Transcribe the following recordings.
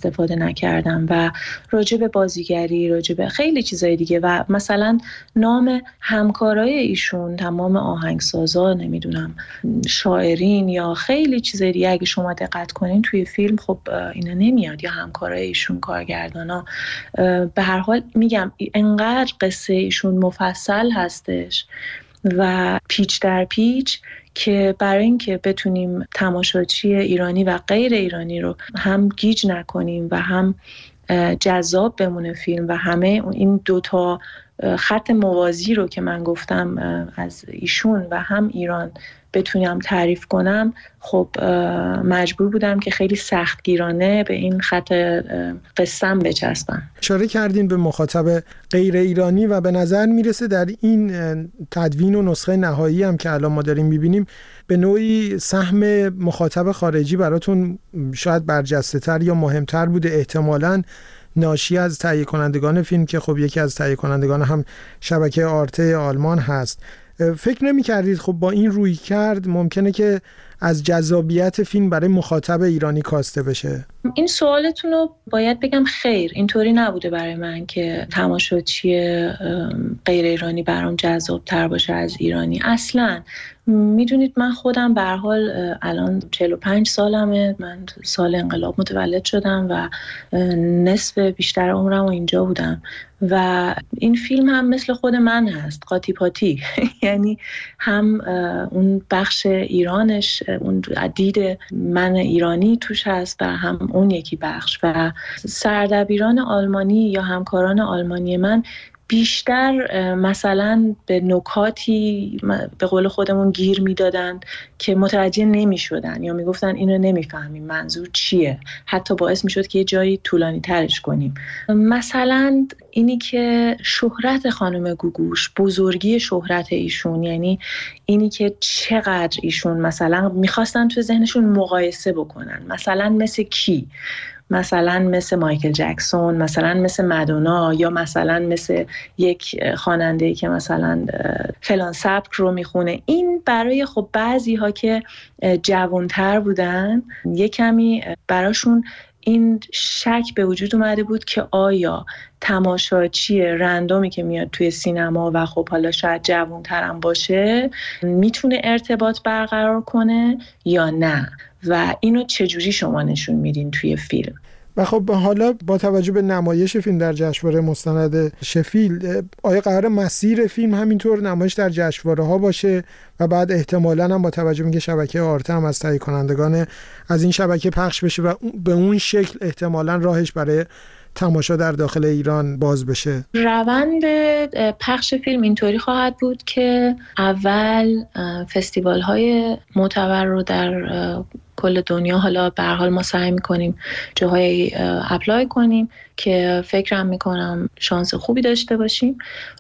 استفاده نکردم و راجع به بازیگری، راجع به خیلی چیزای دیگه و مثلا نام همکارای ایشون، تمام آهنگسازا، نمیدونم شاعرین یا خیلی چیزای دیگه اگه شما دقت کنین توی فیلم خب اینا نمیاد، یا همکارای ایشون، کارگردانا. به هر حال میگم انقدر قصه ایشون مفصل هستش و پیچ در پیچ که برای اینکه بتونیم تماشاچی ایرانی و غیر ایرانی رو هم گیج نکنیم و هم جذاب بمونه فیلم و همه این دوتا خط موازی رو که من گفتم از ایشون و هم ایران بتونم تعریف کنم، خب مجبور بودم که خیلی سختگیرانه به این خط قصه‌ام بچسبم. اشاره کردین به مخاطب غیر ایرانی و به نظر میرسه در این تدوین و نسخه نهایی هم که الان ما داریم میبینیم به نوعی سهم مخاطب خارجی براتون شاید برجسته تر یا مهمتر بوده، احتمالاً ناشی از تهیه کنندگان فیلم که خب یکی از تهیه کنندگان هم شبکه آرته آلمان هست. فکر نمی کردید خب با این روی کرد ممکنه که از جذابیت فیلم برای مخاطب ایرانی کاسته بشه؟ این سوالتون رو باید بگم خیر، اینطوری نبوده برای من که تماشاچی غیر ایرانی برام جذاب تر باشه از ایرانی. اصلاً میدونید من خودم به هر حال الان 45 سالمه، من سال انقلاب متولد شدم و نصف بیشتر عمرم اینجا بودم و این فیلم هم مثل خود من هست، قاطی پاتی یعنی هم اون بخش ایرانش، اون دید من ایرانی توش هست و هم اون یکی بخش و سردبیران آلمانی یا همکاران آلمانی من بیشتر مثلا به نکاتی به قول خودمون گیر میدادن که متوجه نمی شدن یا می گفتن اینو نمی فهمیم منظور چیه، حتی باعث می شد که یه جایی طولانی ترش کنیم. مثلا اینی که شهرت خانم گوگوش، بزرگی شهرت ایشون، یعنی اینی که چقدر ایشون مثلا میخواستن تو ذهنشون مقایسه بکنن، مثلا مثل کی؟ مثلا مثل مایکل جکسون، مثلا مثل مادونا، یا مثلا مثل یک خواننده‌ای که مثلا فلان سبک رو میخونه. این برای خب بعضی ها که جوانتر بودن یه کمی براشون این شک به وجود اومده بود که آیا تماشاچی رندومی که میاد توی سینما و خب حالا شاید جوانتر هم باشه میتونه ارتباط برقرار کنه یا نه و اینو چجوری شما نشون میدین توی فیلم. و خب حالا با توجه به نمایش فیلم در جشنواره مستند شفیلد، آیا قرار مسیر فیلم همینطور نمایش در جشنواره ها باشه و بعد احتمالاً هم با توجه به شبکه آرته هم از تهیه کنندگان از این شبکه پخش بشه و به اون شکل احتمالاً راهش برای تماشا در داخل ایران باز بشه؟ روند پخش فیلم اینطوری خواهد بود که اول فستیوال های معتبر رو در کل دنیا، حالا به هر حال ما سعی می‌کنیم جاهای اپلای کنیم که فکرم می‌کنم شانس خوبی داشته باشیم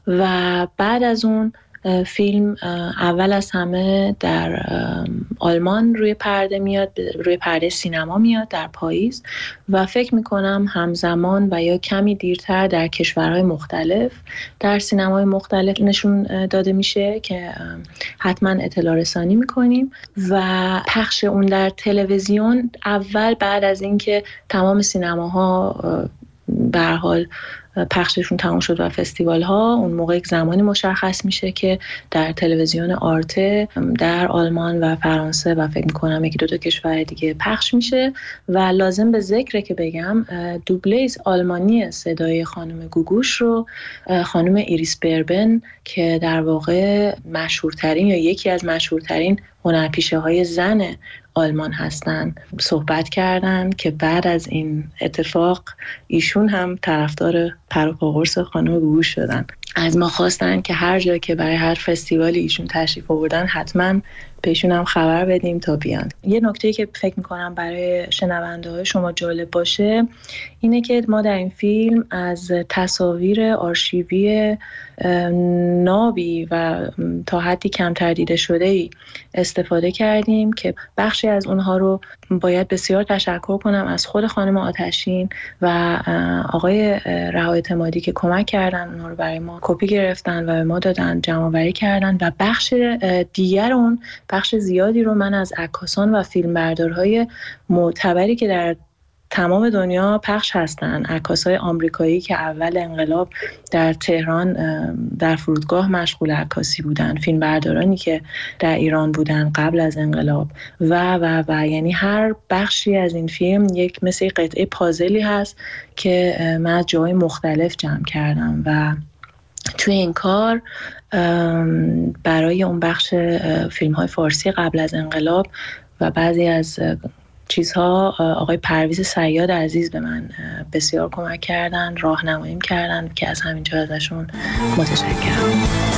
و بعد از اون فیلم اول از همه در آلمان روی پرده میاد، روی پرده سینما میاد در پاییز و فکر میکنم همزمان و یا کمی دیرتر در کشورهای مختلف در سینمای مختلف نشون داده میشه که حتما اطلاع رسانی میکنیم و پخش اون در تلویزیون اول بعد از اینکه تمام سینماها به هر حال پخششون تمام شد و فستیوال ها، اون موقع یک زمانی مشخص میشه که در تلویزیون آرته در آلمان و فرانسه و فکر میکنم یکی دو تا کشور دیگه پخش میشه و لازم به ذکره که بگم دوبله آلمانی صدای خانم گوگوش رو خانم ایریس بربن که در واقع مشهورترین یا یکی از مشهورترین هنرپیشه های زن آلمان هستن صحبت کردن که بعد از این اتفاق ایشون هم طرفدار پر و پا قرص خانم گوگوش شدن. از ما خواستن که هر جا که برای هر فستیوالی ایشون تشریف آوردن حتما بهشون هم خبر بدیم تا بیان. یه نکته‌ای که فکر می‌کنم برای شنونده‌های شما جالب باشه اینه که ما در این فیلم از تصاویر آرشیوی نابی و تا حدی کمتر دیده شده‌ای استفاده کردیم که بخشی از اونها رو باید بسیار تشکر کنم از خود خانم آتشین و آقای رها اعتمادی که کمک کردن، اونها رو برای ما کپی گرفتن و به ما دادن، جمع‌آوری کردن و بخش دیگر اون بخش زیادی رو من از عکاسان و فیلمبردارهای معتبری که در تمام دنیا پخش هستن. عکاسای آمریکایی که اول انقلاب در تهران در فرودگاه مشغول عکاسی بودن، فیلمبردارانی که در ایران بودن قبل از انقلاب و یعنی هر بخشی از این فیلم یک مثل قطعه پازلی هست که من از جای مختلف جمع کردم و توی این کار برای اون بخش فیلم‌های فارسی قبل از انقلاب و بعضی از چیزها آقای پرویز صیاد عزیز به من بسیار کمک کردن، راهنماییم کردن که از همینجا ازشون متشکرم.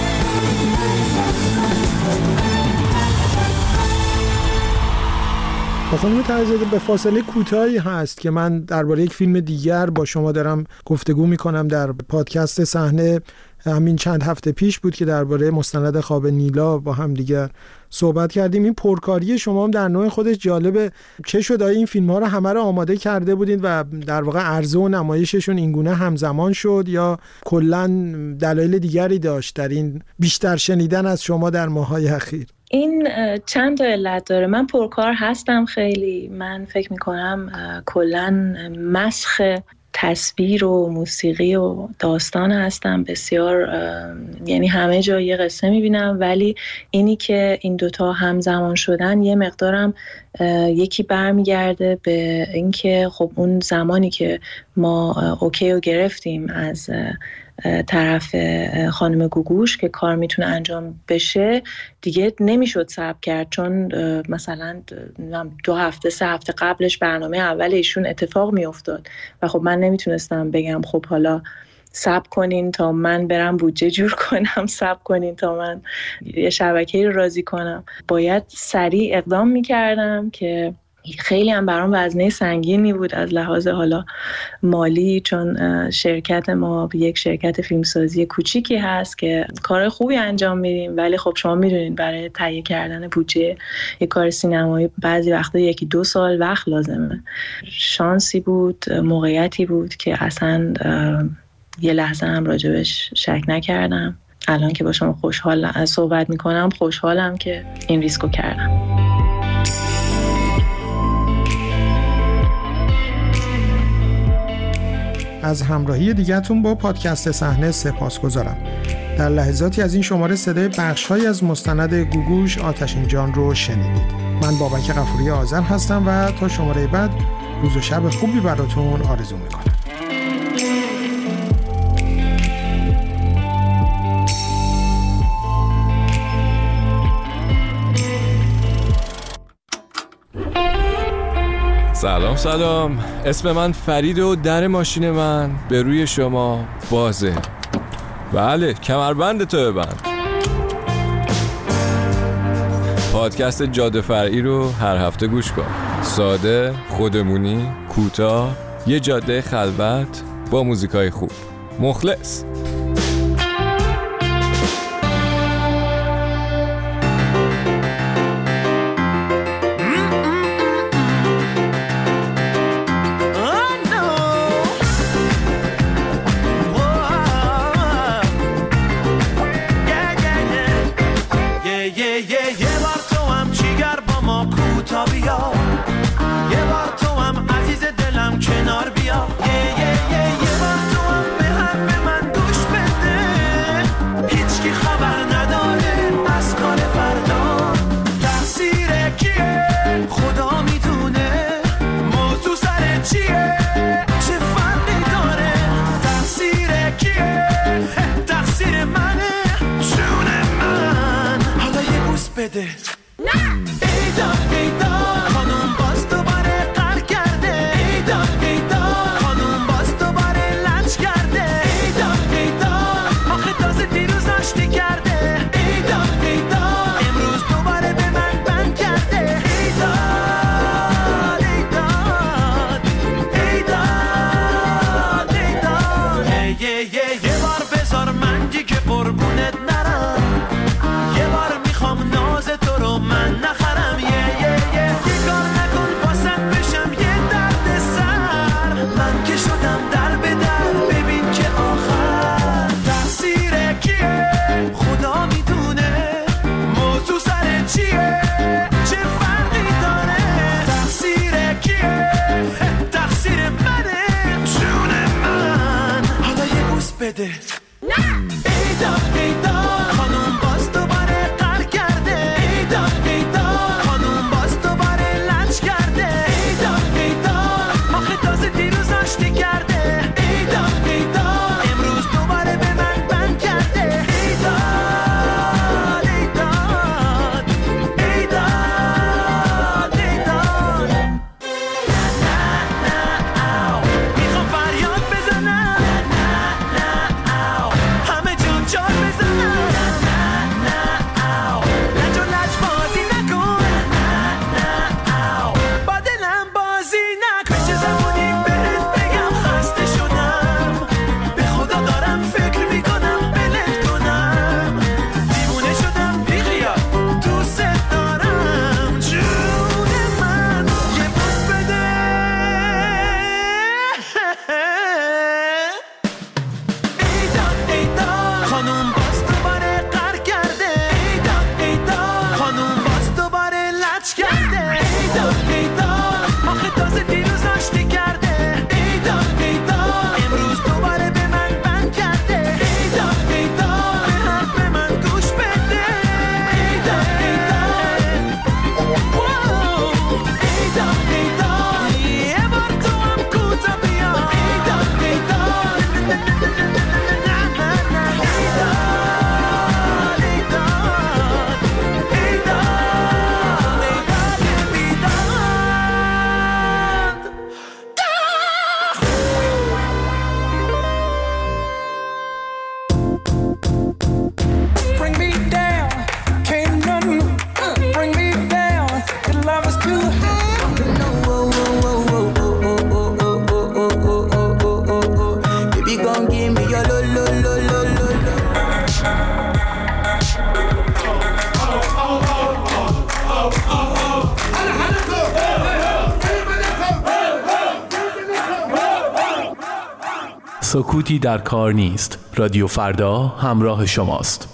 خانم طاهرزاده، به فاصله کوتاهی هست که من درباره یک فیلم دیگر با شما دارم گفتگو میکنم. در پادکست صحنه همین چند هفته پیش بود که درباره مستند خواب نیلا با هم دیگر صحبت کردیم. این پرکاری شما هم در نوع خودش جالبه. چه شد آیا این فیلم ها رو همه رو آماده کرده بودین و در واقع عرضه و نمایششون اینگونه همزمان شد یا کلا دلایل دیگری داشت در این بیشتر شنیدن از شما در ماهای اخیر؟ این چند تا علت داره. من پرکار هستم خیلی. من فکر میکنم کلا مسخ تصویر و موسیقی و داستان هستم بسیار، یعنی همه جا یه قصه میبینم، ولی اینی که این دوتا همزمان شدن یه مقدارم یکی برمیگرده به اینکه خب اون زمانی که ما اوکی رو گرفتیم از طرف خانم گوگوش که کار میتونه انجام بشه، دیگه نمیشد صبر کرد، چون مثلا 2 هفته 3 هفته قبلش برنامه اول ایشون اتفاق میافتاد و خب من نمیتونستم بگم خب حالا صبر کنین تا من برم بودجه جور کنم، صبر کنین تا من یه شبکه‌ای رو راضی کنم. باید سریع اقدام میکردم که خیلی هم برام وزنه سنگینی بود از لحاظ حالا مالی، چون شرکت ما یک شرکت فیلمسازی کوچیکی هست که کار خوبی انجام میدیم، ولی خب شما میدونید برای تهیه کردن بودجه یک کار سینمایی بعضی وقتا 1-2 سال وقت لازمه. شانسی بود، موقعیتی بود که اصلا یه لحظه هم راجبش شک نکردم. الان که با شما خوشحالم صحبت میکنم، خوشحالم که این ریسکو کردم. از همراهی دیگه‌تون با پادکست صحنه سپاسگزارم. در لحظاتی از این شماره صدای بخش‌هایی از مستند گوگوش آتشین جان رو شنیدید. من بابک غفوری آذر هستم و تا شماره بعد روز و شب خوبی براتون آرزو میکنم. سلام، اسم من فرید و در ماشین من به روی شما بازه. بله، کمربند تو ببند. پادکست جاده فرعی رو هر هفته گوش کن. ساده، خودمونی، کوتاه، یه جاده خلوت با موزیکای خوب. مخلص. یه بار میخوام ناز تو رو بده. ایدا ایدا خانوم باز دوباره قهر کرده. ایدا ایدا خانوم باز دوباره لج کرده. ایدا ایدا آخه تازه دیروز آشتی کرده. ایدا ایدا امروز دوباره به من بند کرده. ایدا ایدا ایدا ایدا میخوام فریاد بزنم همه جون جار بزنم. لج و لج بازی نکن با دلم بازی نکن. چه زمانی بهت بگم خسته شدم به خدا دارم فکر میکنم بلت کنم. دیوونه شدم بیخیال دوست دارم جون من یه بوس بده. ایدا ایدا خانوم باز دوباره قهر کرده. ایدا ایدا خانوم باز دوباره لج کرده. ایدا ایدا آخه تازه دیروز آشتی کرده. ایدا ایدا امروز دوباره به من بند کرده. ایدا ایدا به حرف من گوش بده. ایدا ایدا ایدا ایدا یه بار تو هم کوتا بیا. ایدا ایدا Bring me down, can't none bring me down. Your love is too high. Baby, gon' give me your lo lo lo lo lo lo. سکوتی در کار نیست. رادیو فردا همراه شماست.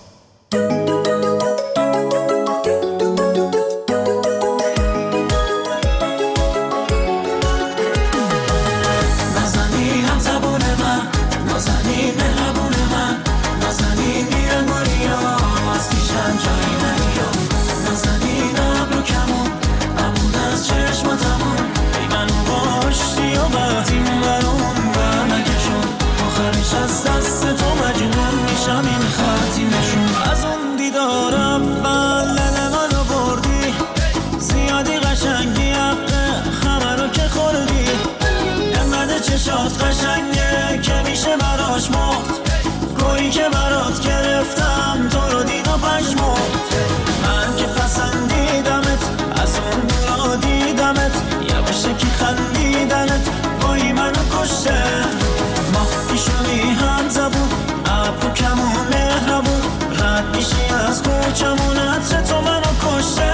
نازنین هم زبون من، نازنین مهربون من، نازنین میرن ماریا از پیشم جایی نمیام. نازنین ابرو کمون ابون از چشماتمون ای منو باشتی و وقتیم برون و نکشون. آخرش از دست تو مجنون میشم این خطی نشون. از اون دیدار اول دل منو بردی زیادی قشنگی حقه همه رو که خوردی. انقدر چشات قشنگه که میشه براش مرد. گویی که برات گرفتم تو رو دید و پشمرد. من که پسندیدمت از اون دورا دیدمت یواشه که خندیدنت وای منو کشته. ما پیشونی هم زبون ابرو کمون مهربون رد میشی از کوچمون عطر تو منو کشته.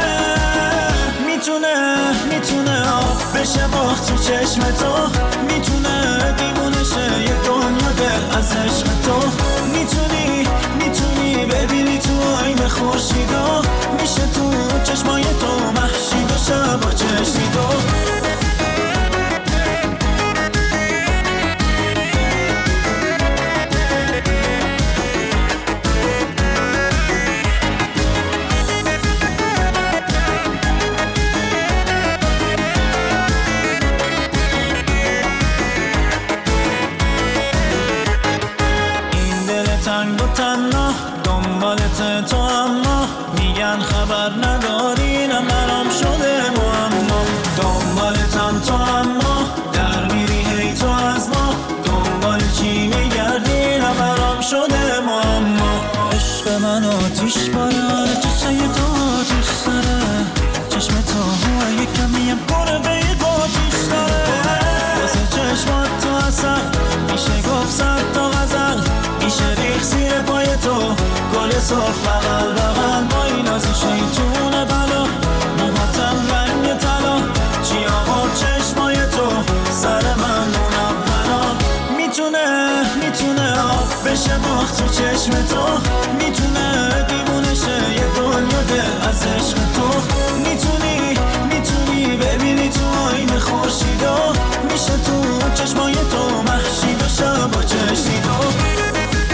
میتونه آب بشه باخت تو چشم تو. میتونه دیوونه شه یه دنیا دل از عشق تو. میتونی ببینی تو آینه خورشیدو میشه تو چشمای تو مخشید و شبا چشیدو. تنگ و تنها دنبالت تو اما میگن خبر نداری نه برام شده معما. دنبالتم تو اما در میری هی تو از ما دنبال چی میگردی نه برام شده معما. عشق من آتیش باره چشای تو آتیش داره چشم تو هوای کمیم پره به یک آتیش داره. واسه چشمات تو اصل میشه گفت صد تا غزل میشه ریخ زیر پای تو گل صاف بغل بغل با این از شیطون بلا. موهاتم رنگ طلا چی آقا چشمای تو سر من اونم بلا. میتونه آب بشه باخت تو چشم تو. میتونه دیوونه شه یه دنیا دل از عشق تو. میتونی ببینی تو آینه خورشیدو میشه تو چشمای تو مخشید و شب و چشیدو.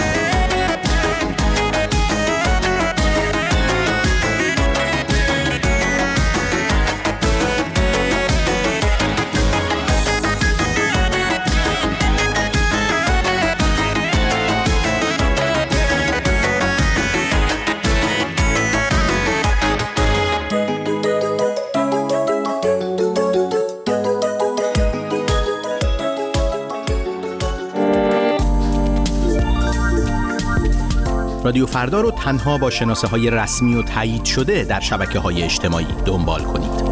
رادیو فردا رو تنها با شناسه‌های رسمی و تایید شده در شبکه‌های اجتماعی دنبال کنید.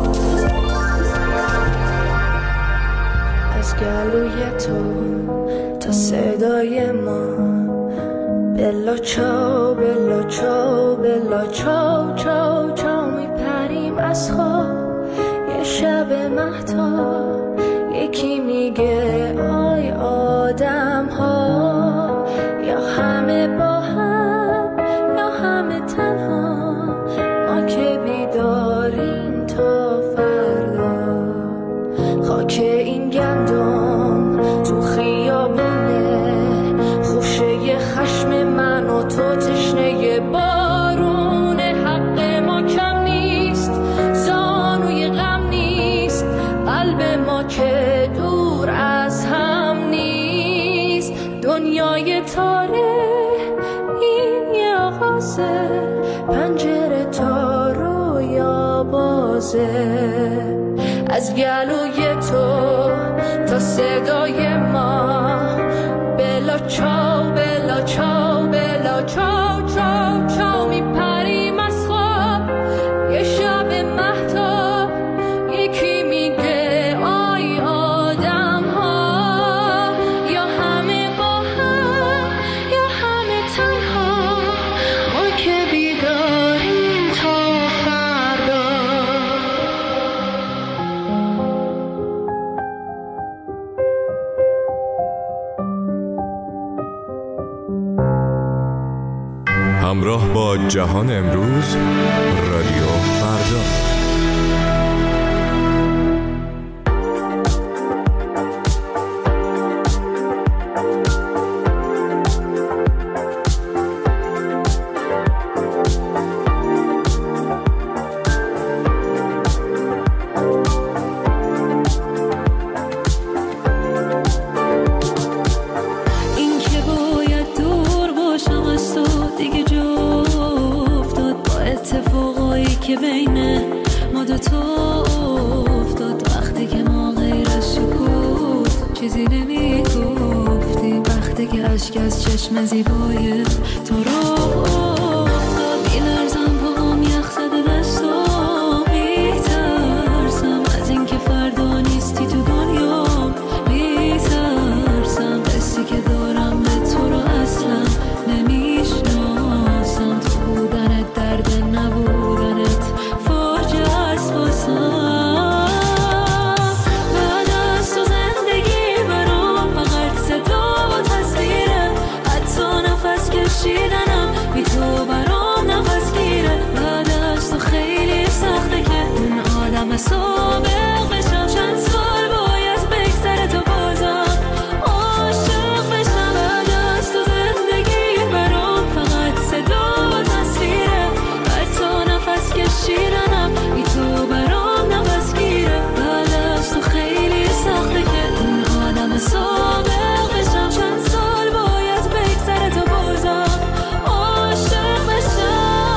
از گلوی تو تا صدای ما بلا چاو بلا چاو بلا چاو چاو چاو میپریم از خواب یه شب مهتاب یکی میگه آی آدم ها یا همه با هم یا همه تنها ما که بیداریم تا فردا خاک این گندم تو خیابونه خوشه خشم من و تو تشنه بارونه حق ما کم نیست زانوی غم نیست قلب ما که دور از هم نیست دنیای تاره این یه آغازه پنجره تا رویا بازه از گلوی تو تا صدای ما بلا چاو بلا چاو بلا چاو چاو چاو میپریم از خواب یه شب مهتاب یکی میگه آی آدم ها یا همه با هم یا همه تنها ما که بیداریم تا فردا همراه با جهان امروز رادیو فردا. این که باید دور باشم از تو دیگه جا افتاد با اتفاقایی که بین ما دوتا افتاد وقتی که ما غیر از سکوت چیزی نمی گفتیم وقتی که اشک از چشم زیبای تو رو افتاد میلرزم پاهم یخ زده دستام میترسم از این که فردا نیستی تو دنیا میترسم قصی که دارم به تو رو اصلا نمیشناسم تو بودنت درد نبودنت فاجعه است واسم بعد از تو زندگی برام فقط صدا و تصویره حتی نفس کشیدنم بی تو برام نفس گیره بعد از تو خیلی سخته که اون آدم سابق بشم چند سال باید بگذره تا بازم عاشق بشم بعد از تو زندگی برام فقط صدا و تصویره حتی نفس کشیدنم بی تو برام نفس گیره بعد از تو خیلی سخته که اون آدم سابق بشم چند سال باید بگذره تا بازم عاشق بشم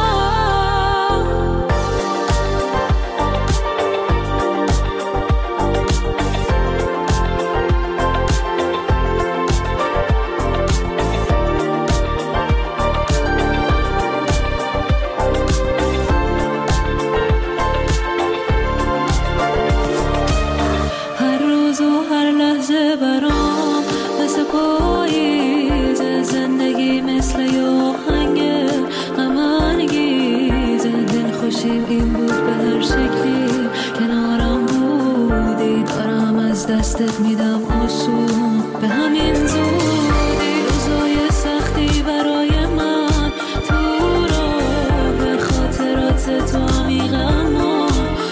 هر روز و هر لحظه برام مثل پاییزه زندگی مثل یه آهنگ غم انگیزه دل خوشیم این بود به هر شکلی کنارم بودی دارم از دستت میدم آسون به همین زودی روزای سختی برای من تو راه خاطرات تو عمیق اما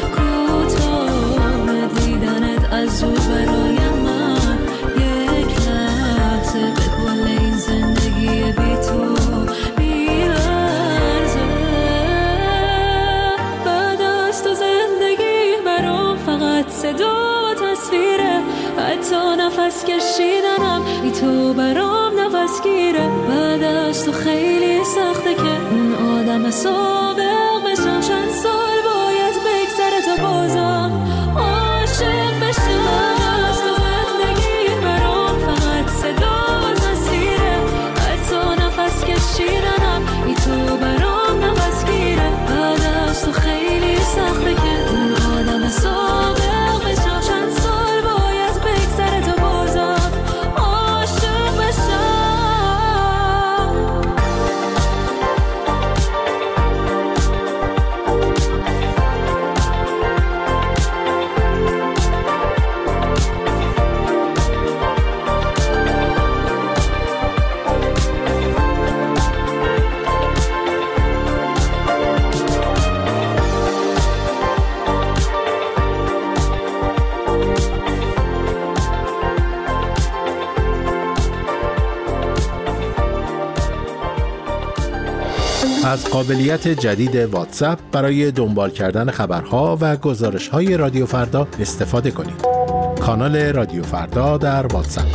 کوتاه دیدنت از زود برای من یک لحظه به کل این زندگی بی تو بی‌ارزه بعد از تو زندگی برام فقط صدا و تصویره حتی نفس کشیدنم بی تو برام نفس گیره بعد از تو خیلی سخته که اون آدم سابق بشم چند سال باید بگذره تا بازم عاشق بشم از تو زندگی برام فقط صدا و تصویره حتی نفس کشیدنم از قابلیت جدید واتساپ برای دنبال کردن خبرها و گزارش‌های رادیو فردا استفاده کنید. کانال رادیو فردا در واتساپ.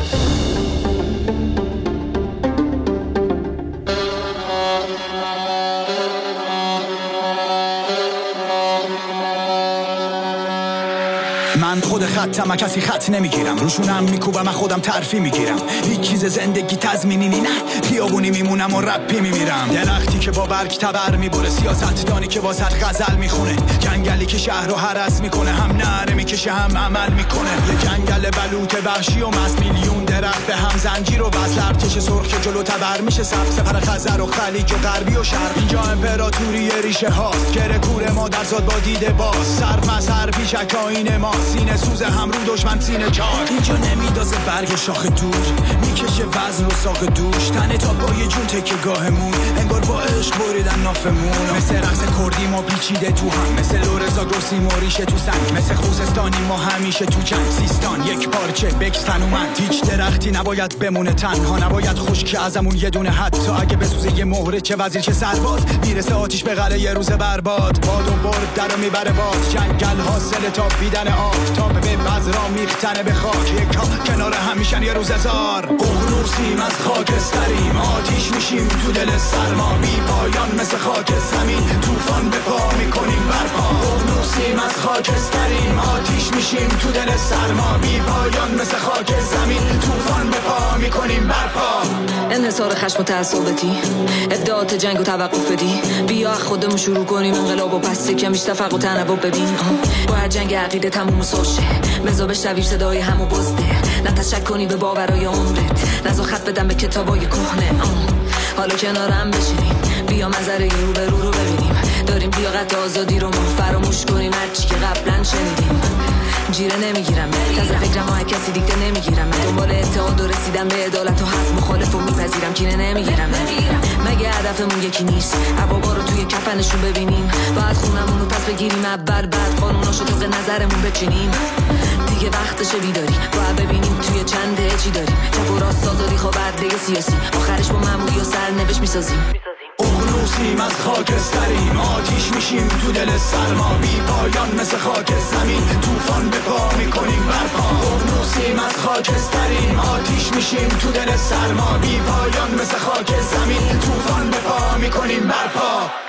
من خود خطم، کسی خط نمیگیرم، روشونم میکوبم، من خودم ترفی میگیرم. هیچ چیز زندگی تضمینی نه، خیابونی میمونم و رپی میمیرم. درختی که با برگ تبر میبره، سیاستدانی که واسط غزل میخونه، جنگلی که شهر رو هرس میکنه، هم نعره میکشه هم عمل میکنه. یه جنگل بلوط وحشی و مست، میلیون درخت به هم زنجیر و وصل، ارتش سرخ که جلو تبر میشه سبز، سپر خزر و خلیج و غربی و شرق. اینجا امپراتوری ریشه هاست، گره کور ما در زاد با دیده باز، سر مسر پیشک آین ما، سینه سوز هم رو دشمن سینه چار. اینجا نمیدازه برگ شاخ دور، میکشه وزن و ساق دوش، تنه تا پای جون تکه گاهمون، انگار با عشق بریدن نافمون. مثل رقص کردی ما پیچیده تو هم، مثل لورزا گرسیم و ریشه تو سنگ، مثل خوزستانی ما همیشه تو جنگ. سیستان یک پارچه بکستن اومد، هیچ درختی نباید بمونه تنها، نباید خشک ازمون یه دونه، حتی اگه بسوزه یه مهره، چه وزیر چه سرباز، میرسه آتیش به قلعه یه روز برباد. باد و برد در میبره باز، جنگل حاصل تا بیدن آفتاب به بذرا میختنه به خاک، یکا کنار همیشن یه روز هزار. ققنوسیم از خاکستریم، آتیش میشیم تو دل سرما، بی پایان مثل خاک زمین، طوفان به پا میکنیم برپا. ققنوسیم از خاکستریم، آتیش میشیم تو دل سرما، بی پایان مثل خاک زمین، طوفان به پا میکنیم برپا. انحصار خشم و تعصباتی، ادعات جنگ و توقف بدی، بیا خودمون شروع کنیم انقلاب و پس کمیش تفرق و تنوع ببین. با هر جنگ عقیده تموم سوشه، بزا بشنوی صدای همو بزده، نه تشک کنی به باورای عمرت، نزا خط بدم به کتابای کهنه. حالا کنارم بشینیم، بیا منظره رو به رو ببینیم، داریم لیاقت آزادی رو ما فراموش کنیم، هرچی که قبلا شنیدیم. جیره نمیگیرم، تازه فکرم ها کسی دیگه نمیگیرم، دنبال اتحاد و رسیدم به عدالت و حق، مخالف و میپذیرم، کینه نمیگیرم. مگه هدفمون یکی نیست عبابا رو توی کفنشون ببینیم، باید خونمون رو پس بگیریم اول، بعد قانوناشو طبق نظرمون بچینیم. دیگه وقتشه بیداری، باید ببینیم توی چنده چی داریم، چپ و راست آزادی خوابرده سیاسی، آخرش با معمولی و سرنوشت میسازیم. ققنوسیم از خاکستریم، آتیش میشیم تو دل سرما، بی پایان مثل خاک زمین، طوفان به پا میکنیم برپا. ققنوسیم از خاکستریم، آتیش میشیم تو دل سرما، بی پایان مثل خاک زمین، طوفان به پا میکنیم برپا.